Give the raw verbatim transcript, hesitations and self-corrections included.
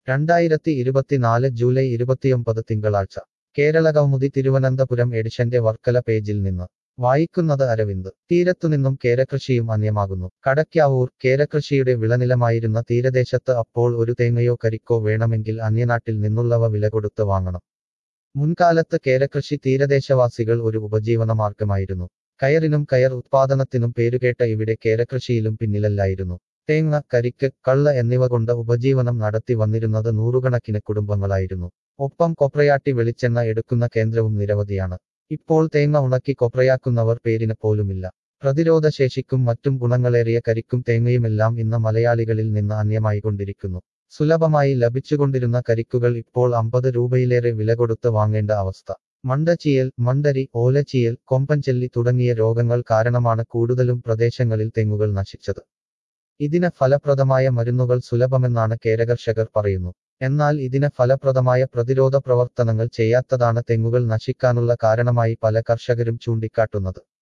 രണ്ടായിരത്തി ഇരുപത്തിനാല് ജൂലൈ ഇരുപത്തിയൊമ്പത് തിങ്കളാഴ്ച കേരളകൗമുദി തിരുവനന്തപുരം എഡിഷന്റെ വർക്കല പേജിൽ നിന്ന് വായിക്കുന്നത് അരവിന്ദ്. തീരത്തുനിന്നും കേരകൃഷിയും അന്യമാകുന്നു. കടയ്ക്കാവൂർ. കേരകൃഷിയുടെ വിളനിലമായിരുന്ന തീരദേശത്ത് അപ്പോൾ ഒരു തേങ്ങയോ കരിക്കോ വേണമെങ്കിൽ അന്യനാട്ടിൽ നിന്നുള്ളവ വിലകൊടുത്ത് വാങ്ങണം. മുൻകാലത്ത് കേരകൃഷി തീരദേശവാസികൾ ഒരു ഉപജീവനമാർഗമായിരുന്നു. കയറിനും കയർ ഉത്പാദനത്തിനും പേരുകേട്ട ഇവിടെ കേരകൃഷിയിലും പിന്നിലല്ലായിരുന്നു. തേങ്ങ, കരിക്ക്, കള്ള് എന്നിവ കൊണ്ട് ഉപജീവനം നടത്തി വന്നിരുന്നത് നൂറുകണക്കിന് കുടുംബങ്ങളായിരുന്നു. ഒപ്പം കൊപ്രയാട്ടി വെളിച്ചെണ്ണ എടുക്കുന്ന കേന്ദ്രവും നിരവധിയാണ്. ഇപ്പോൾ തേങ്ങ ഉണക്കി കൊപ്രയാക്കുന്നവർ പേരിന് പോലുമില്ല. പ്രതിരോധശേഷിക്കും മറ്റും ഗുണങ്ങളേറിയ കരിക്കും തേങ്ങയുമെല്ലാം ഇന്ന് മലയാളികളിൽ നിന്ന് അന്യമായിക്കൊണ്ടിരിക്കുന്നു. സുലഭമായി ലഭിച്ചുകൊണ്ടിരുന്ന കരിക്കുകൾ ഇപ്പോൾ അമ്പത് രൂപയിലേറെ വില കൊടുത്ത് വാങ്ങേണ്ട അവസ്ഥ. മണ്ടചീയൽ, മണ്ടരി, ഓലച്ചീയൽ, കൊമ്പൻചെല്ലി തുടങ്ങിയ രോഗങ്ങൾ കാരണമാണ് കൂടുതലും പ്രദേശങ്ങളിൽ തെങ്ങുകൾ നശിച്ചത്. ഇതിന് ഫലപ്രദമായ മരുന്നുകൾ സുലഭമെന്നാണ് കേരകർഷകർ പറയുന്നു. എന്നാൽ ഇതിന് ഫലപ്രദമായ പ്രതിരോധ പ്രവർത്തനങ്ങൾ ചെയ്യാത്തതാണ് തെങ്ങുകൾ നശിക്കാനുള്ള കാരണമായി പല കർഷകരും ചൂണ്ടിക്കാട്ടുന്നത്.